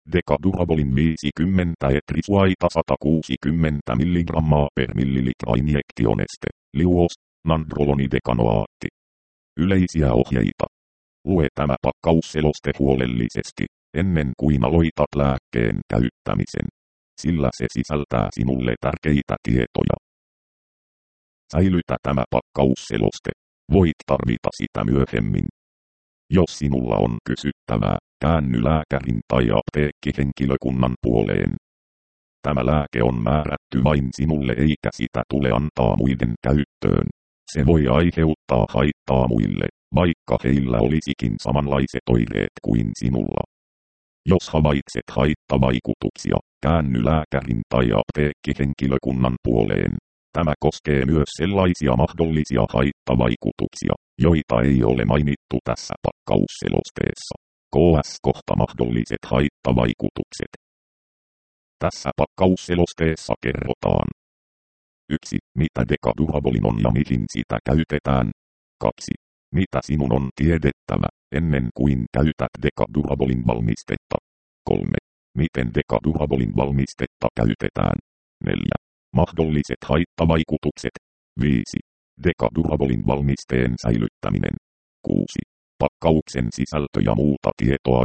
Decadurabolin 50 etrisuaita 160 mg per millilitra injektioneste, liuos, nandrolonidekanoaatti. Yleisiä ohjeita. Lue tämä pakkausseloste huolellisesti, ennen kuin aloitat lääkkeen käyttämisen, sillä se sisältää sinulle tärkeitä tietoja. Säilytä tämä pakkausseloste. Voit tarvita sitä myöhemmin. Jos sinulla on kysyttävää, käänny lääkärin tai apteekkihenkilökunnan puoleen. Tämä lääke on määrätty vain sinulle eikä sitä tule antaa muiden käyttöön. Se voi aiheuttaa haittaa muille, vaikka heillä olisikin samanlaiset oireet kuin sinulla. Jos havaitset haittavaikutuksia, käänny lääkärin tai apteekkihenkilökunnan puoleen. Tämä koskee myös sellaisia mahdollisia haittavaikutuksia, joita ei ole mainittu tässä pakkausselosteessa. KS-kohta mahdolliset haittavaikutukset. Tässä pakkausselosteessa kerrotaan. 1. Mitä Decadurabolin on ja mihin sitä käytetään. 2. Mitä sinun on tiedettävä, ennen kuin käytät Decadurabolin valmistetta. 3. Miten Decadurabolin valmistetta käytetään. 4. Mahdolliset haittavaikutukset. 5. Decadurabolin valmisteen säilyttäminen. 6. Pakkauksen sisältö ja muuta tietoa.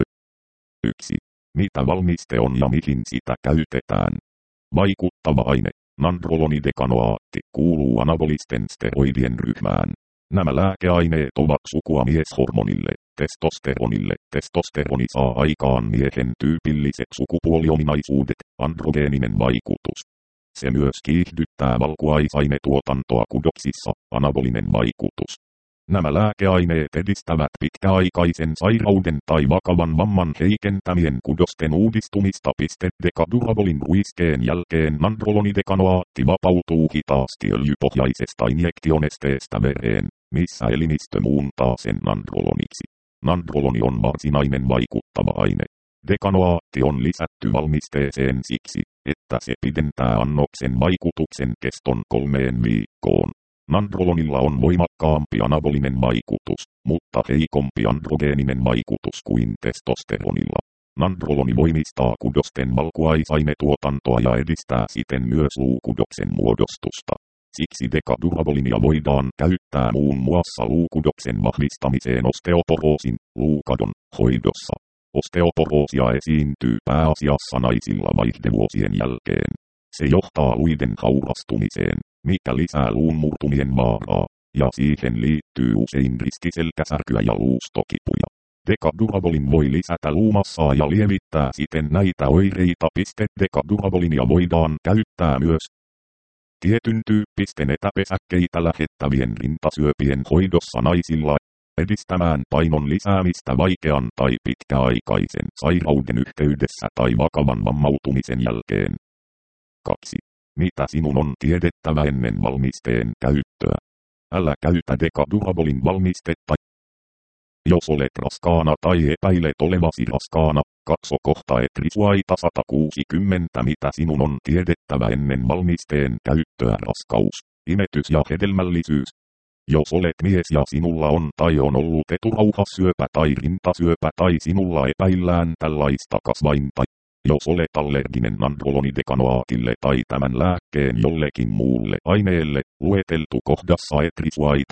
1. Mitä valmiste on ja mihin sitä käytetään. Vaikuttava aine, nandrolonidekanoaatti, kuuluu anabolisten steroidien ryhmään. Nämä lääkeaineet ovat sukua mieshormonille, testosteronille. Testosteroni saa aikaan miehen tyypilliset sukupuoliominaisuudet, androgeeninen vaikutus. Se myös kiihdyttää valkuaisainetuotantoa kudoksissa, anabolinen vaikutus. Nämä lääkeaineet edistävät pitkäaikaisen sairauden tai vakavan vamman heikentämien kudosten uudistumista. Decadurabolin ruiskeen jälkeen nandrolonidekanoaatti vapautuu hitaasti öljypohjaisesta injektionesteestä vereen, missä elimistö muuntaa sen nandroloniksi. Nandroloni on varsinainen vaikuttava aine. Dekanoaatti on lisätty valmisteeseen siksi, että se pidentää annoksen vaikutuksen keston 3 viikkoon. Nandrolonilla on voimakkaampi anabolinen vaikutus, mutta heikompi androgeeninen vaikutus kuin testosteronilla. Nandroloni voimistaa kudosten valkuaisainetuotantoa ja edistää siten myös luukudoksen muodostusta. Siksi Decadurabolinia voidaan käyttää muun muassa luukudoksen vahvistamiseen osteoporoosin, luukadon, hoidossa. Osteoporoosia esiintyy pääasiassa naisilla vaihdevuosien jälkeen. Se johtaa luiden haurastumiseen, mikä lisää luun murtumien vaaraa, ja siihen liittyy usein riskiselkäsärkyä ja luustokipuja. Decadurabolin voi lisätä luumassaa ja lievittää siten näitä oireita. Decadurabolinia voidaan käyttää myös tietyn tyyppisten etäpesäkkeitä lähettävien rintasyöpien hoidossa naisilla, edistämään painon lisäämistä vaikean tai pitkäaikaisen sairauden yhteydessä tai vakavan vammautumisen jälkeen. 2. Mitä sinun on tiedettävä ennen valmisteen käyttöä? Älä käytä Decadurabolin valmistetta. Jos olet raskaana tai epäilet olevasi raskaana, katso kohta etrisuaita 160. Mitä sinun on tiedettävä ennen valmisteen käyttöä. Raskaus, imetys ja hedelmällisyys. Jos olet mies ja sinulla on tai on ollut eturauhassyöpä tai rintasyöpä tai sinulla epäillään tällaista kasvainta. Jos olet allerginen nandrolonidekanoaatille tai tämän lääkkeen jollekin muulle aineelle, lueteltu kohdassa etrisuaita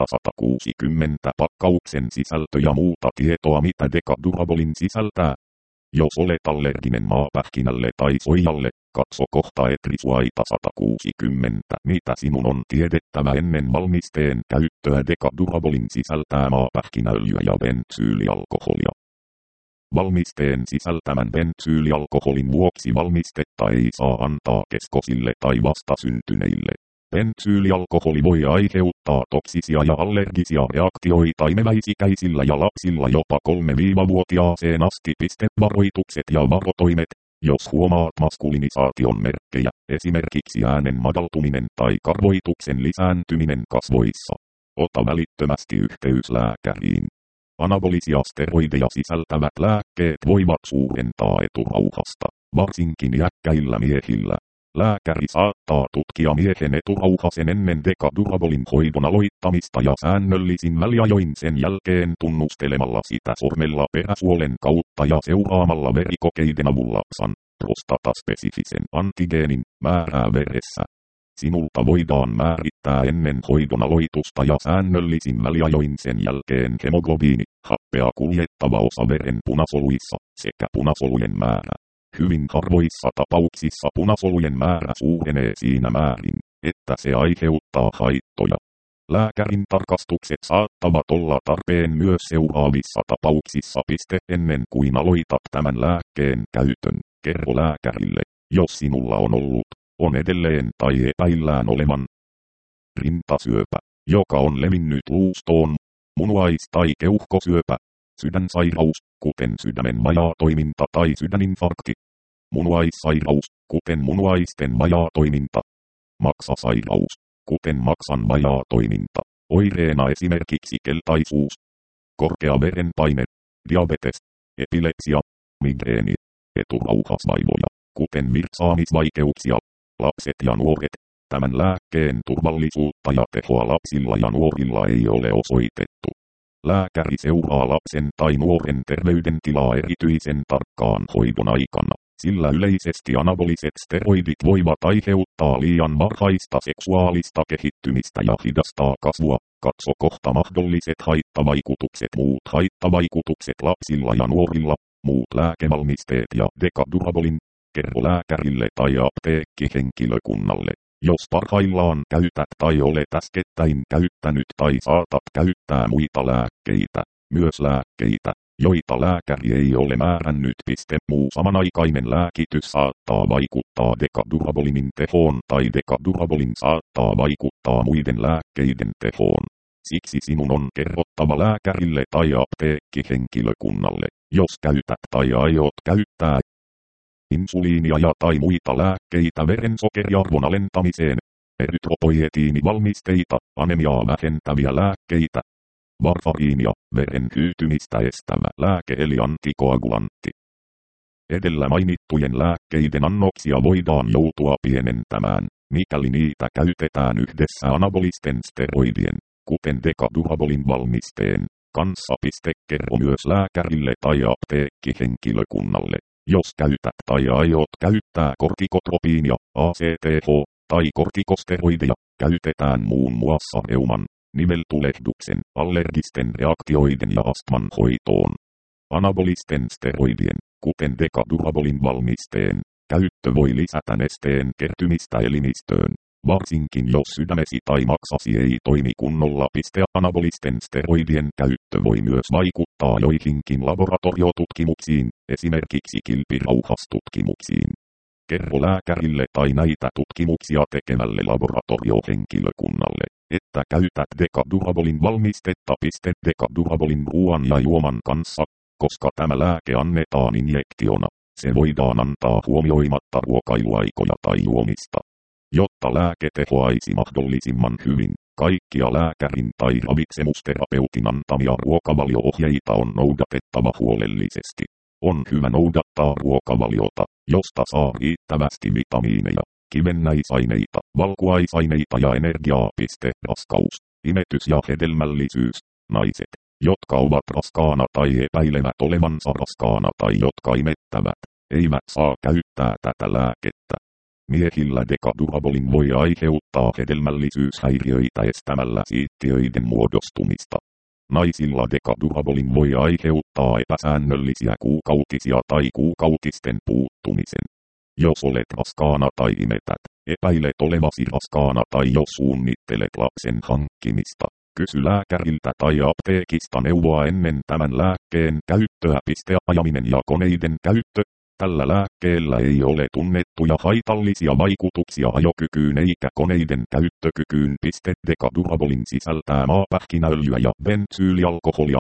160 pakkauksen sisältö ja muuta tietoa mitä Decadurabolin sisältää. Jos olet allerginen maapähkinälle tai soijalle, katso kohta etrisuaita 160 mitä sinun on tiedettävä ennen valmisteen käyttöä. Decadurabolin sisältää maapähkinäöljyä ja bensyylialkoholia. Valmisteen sisältämän bensyylialkoholin vuoksi valmistetta ei saa antaa keskosille tai vastasyntyneille. Bensyylialkoholi voi aiheuttaa toksisia ja allergisia reaktioita imeväisikäisillä ja lapsilla jopa 3-vuotiaaseen asti. Varoitukset ja varotoimet. Jos huomaat maskulinisaation merkkejä, esimerkiksi äänen madaltuminen tai karvoituksen lisääntyminen kasvoissa, ota välittömästi yhteys lääkäriin. Anabolisia steroideja sisältävät lääkkeet voivat suurentaa eturauhasta, varsinkin iäkkäillä miehillä. Lääkäri saattaa tutkia miehen eturauhasen ennen Decadurabolin hoidon aloittamista ja säännöllisin väliajoin sen jälkeen tunnustelemalla sitä sormella peräsuolen kautta ja seuraamalla verikokeiden avulla prostataspesifisen antigeenin määrää veressä. Sinulta voidaan määrittää ennen hoidon aloitusta ja säännöllisin väliajoin sen jälkeen hemoglobiini, happea kuljettava osa veren punasoluissa, sekä punasolujen määrä. Hyvin harvoissa tapauksissa punasolujen määrä suurenee siinä määrin, että se aiheuttaa haittoja. Lääkärin tarkastukset saattavat olla tarpeen myös seuraavissa tapauksissa. Ennen kuin aloitat tämän lääkkeen käytön, kerro lääkärille, jos sinulla on edelleen tai epäillään olevan rintasyöpä, joka on levinnyt luustoon, munuais- tai keuhkosyöpä, sydänsairaus, kuten sydämen vajaatoiminta tai sydäninfarkti, munuaissairaus, kuten munuaisten vajaatoiminta, maksasairaus, kuten maksan vajaatoiminta, oireena esimerkiksi keltaisuus, korkea verenpaine, diabetes, epilepsia, migreeni, eturauhasvaivoja, kuten virtsaamisvaikeuksia, lapset ja nuoret. Tämän lääkkeen turvallisuutta ja tehoa lapsilla ja nuorilla ei ole osoitettu. Lääkäri seuraa lapsen tai nuoren terveydentilaa erityisen tarkkaan hoidon aikana, sillä yleisesti anaboliset steroidit voivat aiheuttaa liian varhaista seksuaalista kehittymistä ja hidastaa kasvua. Katso kohta mahdolliset haittavaikutukset. Muut haittavaikutukset lapsilla ja nuorilla, muut lääkevalmisteet ja Decadurabolin. Kerro lääkärille tai apteekkihenkilökunnalle, jos parhaillaan käytät tai olet äskettäin käyttänyt tai saatat käyttää muita lääkkeitä, myös lääkkeitä, joita lääkäri ei ole määrännyt. Muu samanaikainen lääkitys saattaa vaikuttaa Decadurabolinin tehoon tai Decadurabolin saattaa vaikuttaa muiden lääkkeiden tehoon. Siksi sinun on kerrottava lääkärille tai apteekkihenkilökunnalle, jos käytät tai aiot käyttää insuliinia ja tai muita lääkkeitä verensokeriarvon alentamiseen, erytropoietiinivalmisteita, anemiaa vähentäviä lääkkeitä, varfariinia, veren hyytymistä estävä lääke eli antikoagulantti. Edellä mainittujen lääkkeiden annoksia voidaan joutua pienentämään, mikäli niitä käytetään yhdessä anabolisten steroidien, kuten Decadurabolin valmisteen, kanssa. Kerro myös lääkärille tai apteekkihenkilökunnalle, jos käytät tai aiot käyttää kortikotropiinia, ACTH, tai kortikosteroideja, käytetään muun muassa reuman, niveltulehduksen, allergisten reaktioiden ja astman hoitoon. Anabolisten steroidien, kuten Decadurabolin valmisteen, käyttö voi lisätä nesteen kertymistä elimistöön, varsinkin jos sydämesi tai maksasi ei toimi kunnolla. Anabolisten steroidien käyttö voi myös vaikuttaa joihinkin laboratoriotutkimuksiin, esimerkiksi kilpirauhastutkimuksiin. Kerro lääkärille tai näitä tutkimuksia tekevälle laboratoriohenkilökunnalle, että käytät Decadurabolin valmistetta. Decadurabolin ruoan ja juoman kanssa, koska tämä lääke annetaan injektiona, se voidaan antaa huomioimatta ruokailuaikoja tai juomista. Jotta lääke tehoaisi mahdollisimman hyvin, kaikkia lääkärin tai ravitsemusterapeutin antamia ruokavalio-ohjeita on noudatettava huolellisesti. On hyvä noudattaa ruokavaliota, josta saa riittävästi vitamiineja, kivennäisaineita, valkuaisaineita ja energiaa. Raskaus, imetys ja hedelmällisyys. Naiset, jotka ovat raskaana tai epäilevät olevansa raskaana tai jotka imettävät, eivät saa käyttää tätä lääkettä. Miehillä Decadurabolin voi aiheuttaa hedelmällisyyshäiriöitä estämällä siittiöiden muodostumista. Naisilla Decadurabolin voi aiheuttaa epäsäännöllisiä kuukautisia tai kuukautisten puuttumisen. Jos olet raskaana tai imetät, epäilet olevasi raskaana tai jos suunnittelet lapsen hankkimista, kysy lääkäriltä tai apteekista neuvoa ennen tämän lääkkeen käyttöä. Ajaminen ja koneiden käyttö. Tällä lääkkeellä ei ole tunnettuja haitallisia vaikutuksia ajokykyyn eikä koneiden käyttökykyyn. Decadurabolin sisältää maapähkinäöljyä ja bensyylialkoholia.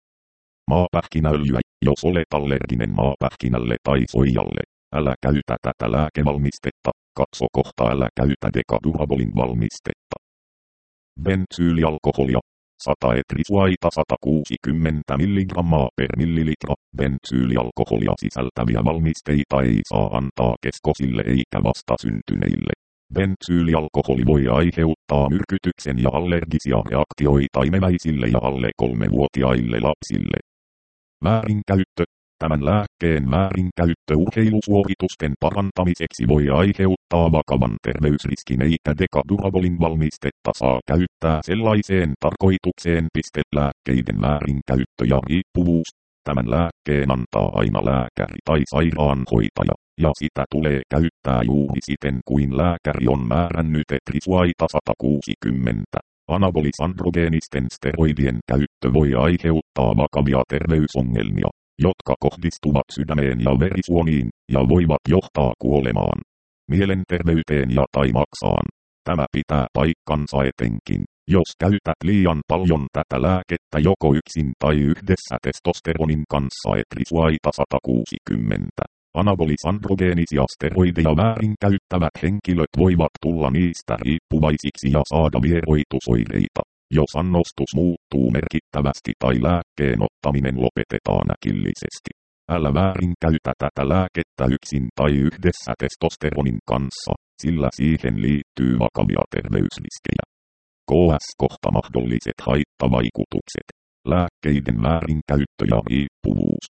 Maapähkinäöljyä, jos olet allerginen maapähkinälle tai soijalle, älä käytä tätä lääkevalmistetta, katso kohta älä käytä Decadurabolin valmistetta. Bensyylialkoholia. 100 etrisuaita 160 mg per millilitra. Bensyylialkoholia sisältäviä valmisteita ei saa antaa keskosille eikä vastasyntyneille. Bensyylialkoholi voi aiheuttaa myrkytyksen ja allergisia reaktioita imeväisille ja alle 3-vuotiaille lapsille. Väärinkäyttö. Tämän lääkkeen väärinkäyttö urheilusuoritusten parantamiseksi voi aiheuttaa vakavan terveysriskin eikä Decadurabolin valmistetta saa käyttää sellaiseen tarkoitukseen. Lääkkeiden väärinkäyttö ja riippuvuus. Tämän lääkkeen antaa aina lääkäri tai sairaanhoitaja, ja sitä tulee käyttää juuri siten kuin lääkäri on määrännyt. Etrisuaita 160. Anabolisandrogeenisten steroidien käyttö voi aiheuttaa vakavia terveysongelmia, jotka kohdistuvat sydämeen ja verisuoniin, ja voivat johtaa kuolemaan, mielenterveyteen ja tai maksaan. Tämä pitää paikkansa etenkin, jos käytät liian paljon tätä lääkettä joko yksin tai yhdessä testosteronin kanssa. Etrisuaita 160. Anabolisandrogeenisia steroideja väärinkäyttävät henkilöt voivat tulla niistä riippuvaisiksi ja saada vieroitusoireita, jos annostus muuttuu merkittävästi tai lääkkeen ottaminen lopetetaan äkillisesti. Älä väärinkäytä tätä lääkettä yksin tai yhdessä testosteronin kanssa, sillä siihen liittyy vakavia terveysriskejä. KS-kohta mahdolliset haittavaikutukset. Lääkkeiden väärinkäyttö ja riippuvuus.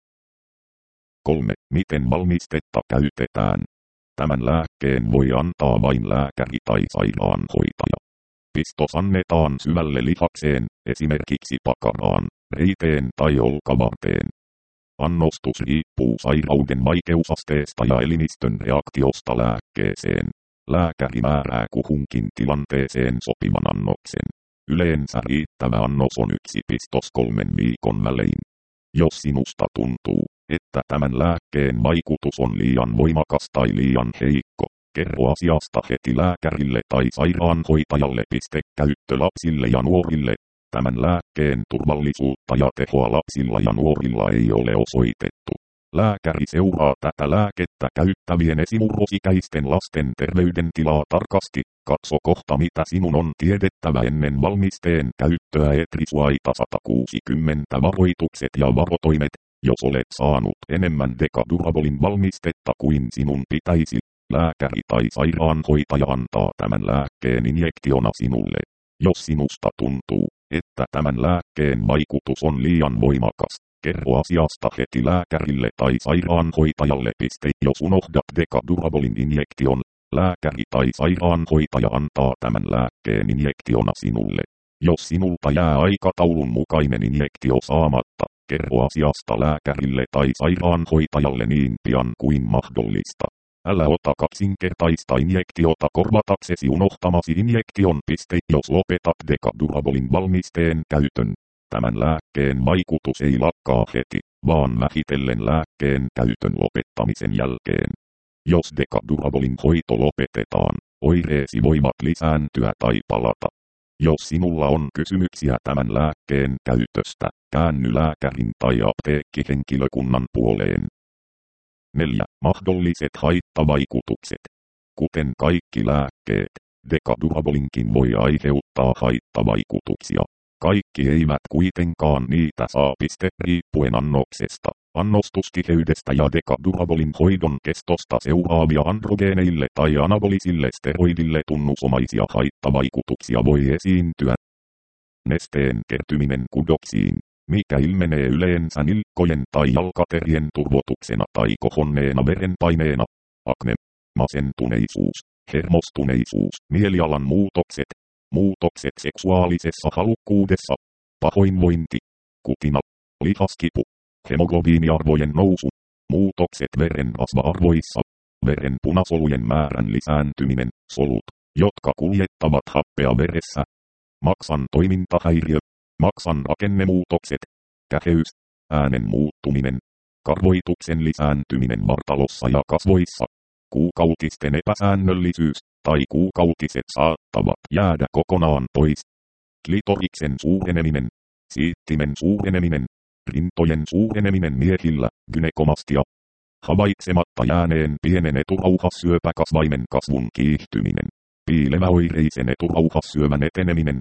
3. Miten valmistetta käytetään? Tämän lääkkeen voi antaa vain lääkäri tai sairaanhoitaja. Pistos annetaan syvälle lihakseen, esimerkiksi pakaraan, reiteen tai olkavarteen. Annostus riippuu sairauden vaikeusasteesta ja elimistön reaktiosta lääkkeeseen. Lääkäri määrää kuhunkin tilanteeseen sopivan annoksen. Yleensä riittävä annos on 1 pistos 3 viikon välein. Jos sinusta tuntuu, että tämän lääkkeen vaikutus on liian voimakas tai liian heikko, kerro asiasta heti lääkärille tai sairaanhoitajalle. Käyttö lapsille ja nuorille. Tämän lääkkeen turvallisuutta ja tehoa lapsilla ja nuorilla ei ole osoitettu. Lääkäri seuraa tätä lääkettä käyttävien esimurrosikäisten lasten terveydentilaa tarkasti. Katso kohta mitä sinun on tiedettävä ennen valmisteen käyttöä. Etrisuaita 160 varoitukset ja varotoimet. Jos olet saanut enemmän Decadurabolin valmistetta kuin sinun pitäisi, lääkäri tai sairaanhoitaja antaa tämän lääkkeen injektiona sinulle. Jos sinusta tuntuu, että tämän lääkkeen vaikutus on liian voimakas, kerro asiasta heti lääkärille tai sairaanhoitajalle. Jos unohdat Decadurabolin injektion, lääkäri tai sairaanhoitaja antaa tämän lääkkeen injektiona sinulle. Jos sinulta jää aikataulun mukainen injektio saamatta, kerro asiasta lääkärille tai sairaanhoitajalle niin pian kuin mahdollista. Älä ota kaksinkertaista injektiota korvataksesi unohtamasi injektion. Jos lopetat Decadurabolin valmisteen käytön, tämän lääkkeen vaikutus ei lakkaa heti, vaan vähitellen lääkkeen käytön lopettamisen jälkeen. Jos Decadurabolin hoito lopetetaan, oireesi voivat lisääntyä tai palata. Jos sinulla on kysymyksiä tämän lääkkeen käytöstä, käänny lääkärin tai apteekkihenkilökunnan puoleen. 4. Mahdolliset haittavaikutukset. Kuten kaikki lääkkeet, Decadurabolinkin voi aiheuttaa haittavaikutuksia. Kaikki eivät kuitenkaan niitä saa. Riippuen annoksesta, annostustiheydestä ja Decadurabolin hoidon kestosta seuraavia androgeeneille tai anabolisille steroidille tunnusomaisia haittavaikutuksia voi esiintyä. Nesteen kertyminen kudoksiin, mikä ilmenee yleensä nilkkojen tai jalkaterien turvotuksena tai kohonneena verenpaineena. Akne, masentuneisuus, hermostuneisuus, mielialan muutokset, muutokset seksuaalisessa halukkuudessa, pahoinvointi, kutina, lihaskipu, hemoglobiiniarvojen nousu, muutokset veren rasva-arvoissa, veren punasolujen määrän lisääntyminen, solut, jotka kuljettavat happea veressä, maksan toimintahäiriö, maksan rakennemuutokset, käheys, äänen muuttuminen, karvoituksen lisääntyminen vartalossa ja kasvoissa, kuukautisten epäsäännöllisyys, tai kuukautiset saattavat jäädä kokonaan pois, klitoriksen suureneminen, siittimen suureneminen, rintojen suureneminen miehillä, gynekomastia, havaitsematta jääneen pienen eturauhassyöpäkasvaimen kasvun kiihtyminen, piileväoireisen eturauhassyövän eteneminen,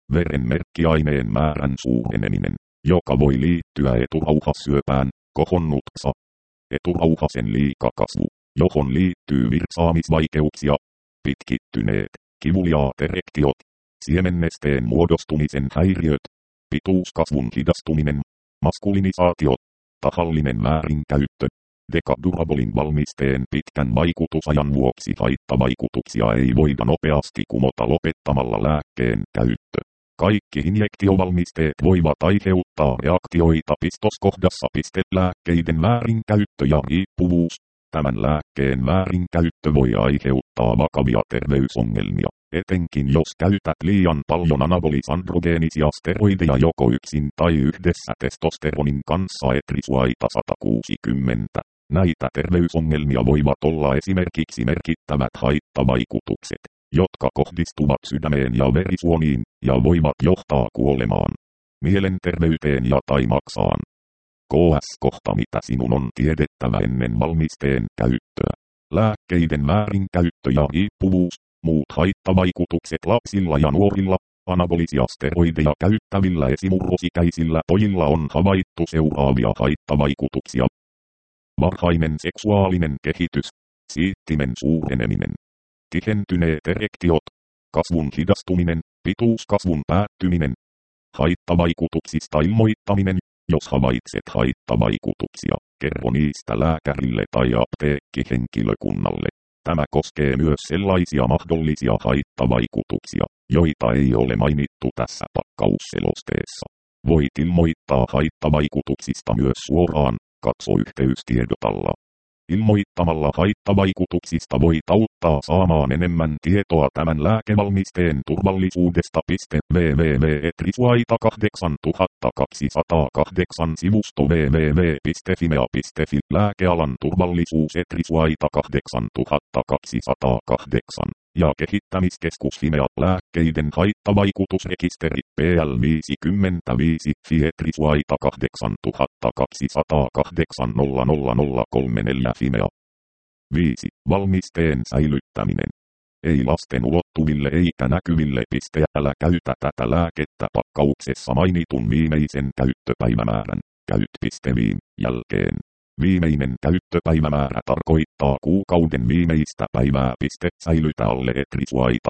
Verenmerkkiaineen määrän suureneminen, joka voi liittyä eturauhassyöpään, kohonnut eturauhasen liikakasvu, johon liittyy virtsaamisvaikeuksia, pitkittyneet, kivuliaat erektiot, siemennesteen muodostumisen häiriöt, pituuskasvun hidastuminen, maskulinisaatio, tahallinen väärinkäyttö. Dekadurabolin valmisteen pitkän vaikutusajan vuoksi haittavaikutuksia ei voida nopeasti kumota lopettamalla lääkkeen käyttö. Kaikki injektiovalmisteet voivat aiheuttaa reaktioita pistoskohdassa. Lääkkeiden väärinkäyttö ja riippuvuus. Tämän lääkkeen väärinkäyttö voi aiheuttaa vakavia terveysongelmia, etenkin jos käytät liian paljon anabolisandrogeenisia steroideja joko yksin tai yhdessä testosteronin kanssa. Etrisuaita 160. Näitä terveysongelmia voivat olla esimerkiksi merkittävät haittavaikutukset, jotka kohdistuvat sydämeen ja verisuoniin, ja voivat johtaa kuolemaan, mielenterveyteen ja tai maksaan. KS-kohta mitä sinun on tiedettävä ennen valmisteen käyttöä. Lääkkeiden väärinkäyttö ja riippuvuus, muut haittavaikutukset lapsilla ja nuorilla, anabolisia steroideja käyttävillä esimurrosikäisillä pojilla on havaittu seuraavia haittavaikutuksia. Varhainen seksuaalinen kehitys, siittimen suureneminen, tihentyneet erektiot, kasvun hidastuminen, pituuskasvun päättyminen, haittavaikutuksista ilmoittaminen. Jos havaitset haittavaikutuksia, kerro niistä lääkärille tai apteekkihenkilökunnalle. Tämä koskee myös sellaisia mahdollisia haittavaikutuksia, joita ei ole mainittu tässä pakkausselosteessa. Voit ilmoittaa haittavaikutuksista myös suoraan, katso yhteystiedotalla. Ilmoittamalla haittavaikutuksista voit auttaa saamaan enemmän tietoa tämän lääkevalmisteen turvallisuudesta. www.etrisuaita8208 sivusto www.fimea.fi lääkealan turvallisuus Etrisuaita 8208 ja kehittämiskeskus Fimea lääkkeiden haittavaikutusrekisteri PL55 FI Etrisuaita 8208 00034 Fimea. 5. Valmisteen säilyttäminen. Ei lasten ulottuville eikä näkyville. Älä käytä tätä lääkettä pakkauksessa mainitun viimeisen käyttöpäivämäärän käyt.viim jälkeen. Viimeinen käyttöpäivämäärä tarkoittaa kuukauden viimeistä päivää. Säilytä alle Etrisuaita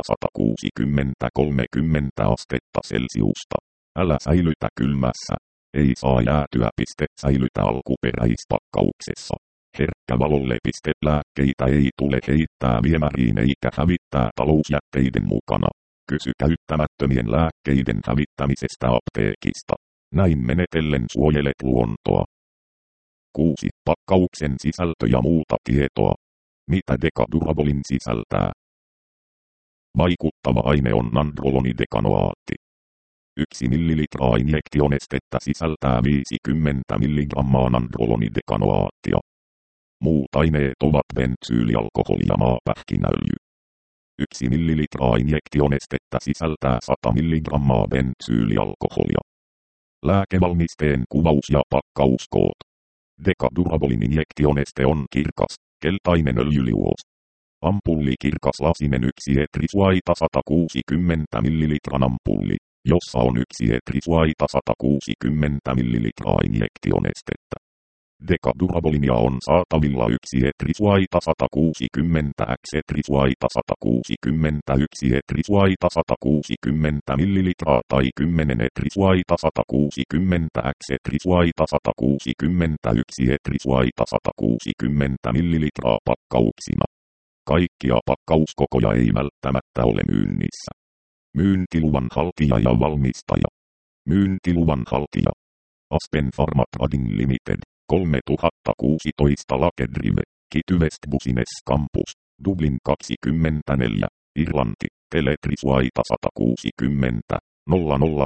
160-30 astetta Celsiusta. Älä säilytä kylmässä. Ei saa jäätyä. Säilytä alkuperäispakkauksessa. Herkkä valolle. Lääkkeitä ei tule heittää viemäriin eikä hävittää talousjätteiden mukana. Kysy käyttämättömien lääkkeiden hävittämisestä apteekista. Näin menetellen suojelet luontoa. 6. Pakkauksen sisältö ja muuta tietoa. Mitä dekadurabolin sisältää? Vaikuttava aine on nandrolonidekanoaatti. 1 ml injektionestettä sisältää 50 mg nandrolonidekanoaattia. Muut aineet ovat bentsyylialkoholi ja maapähkinäöljy. 1 ml injektionestettä sisältää 100 mg bentsyylialkoholia. Lääkevalmisteen kuvaus ja pakkauskoot. Dekadurabolin injektioneste on kirkas, keltainen öljyliuos. Ampulli kirkas lasinen 1 Etrisuaita 160 ml ampulli, jossa on 1 Etrisuaita 160 ml injektionestettä. Dekadurabolinia on saatavilla 1 Etrisuaita 160 x Etrisuaita 161 Etrisuaita 160 ml tai 10 Etrisuaita 160 x Etrisuaita 161 Etrisuaita 160 ml pakkauksina. Kaikkia pakkauskokoja ei välttämättä ole myynnissä. Myyntiluvan haltija ja valmistaja. Myyntiluvan haltija. Aspen Pharma Trading Limited. 3016 Lake Drive, Kitty West Business Campus, Dublin 24, Irlanti, Etrisuaita 160, 00358974747901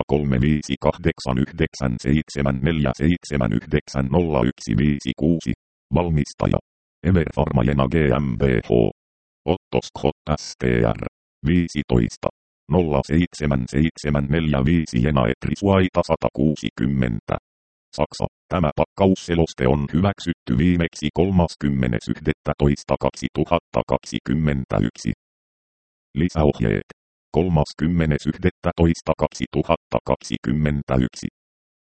Valmistaja, Ever Pharma GmbH, Otto Scott STR, 15, 07745 Jena Etrisuaita 160. Saksa. Tämä pakkausseloste on hyväksytty viimeksi 30.11.2021. Lisäohjeet. 30.11.2021